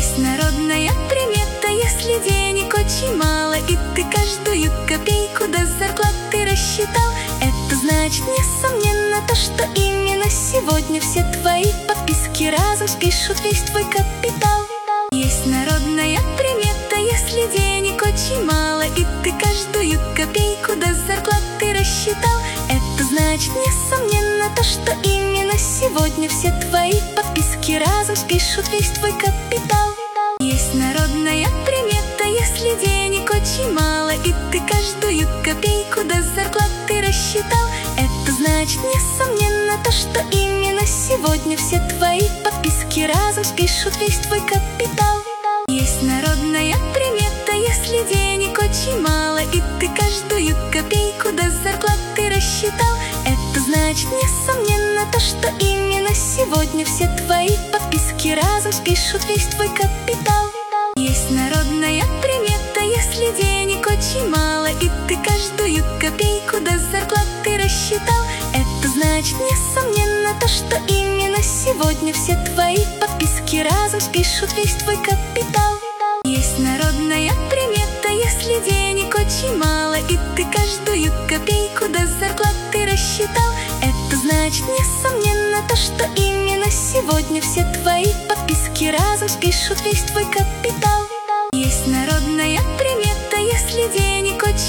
Есть народная примета: если денег очень мало и ты каждую копейку до зарплаты рассчитал, это значит несомненно то, что именно сегодня все твои подписки разом спишут весь твой капитал. Есть народная примета: если денег очень мало и ты каждую копейку до зарплаты рассчитал, это значит несомненно то, что именно сегодня все твои подписки разом спишут весь твой капитал. Есть народная примета: если денег очень мало и ты каждую копейку до зарплаты рассчитал, это значит несомненно то, что именно сегодня все твои подписки разом спишут весь твой капитал. Есть народная примета: если денег очень мало и ты каждую копейку до зарплаты рассчитал, это значит несомненно то, что именно сегодня все твои подписки разом спишут весь твой капитал. Есть народная примета: если денег очень мало и ты каждую копейку до зарплаты рассчитал, это значит несомненно то, что именно сегодня все твои подписки разом спишут весь твой капитал. Есть народная примета: если денег очень мало и ты каждую копейку до зарплаты рассчитал, это значит несомненно то, что именно сегодня все твои подписки разом спишут весь твой капитал.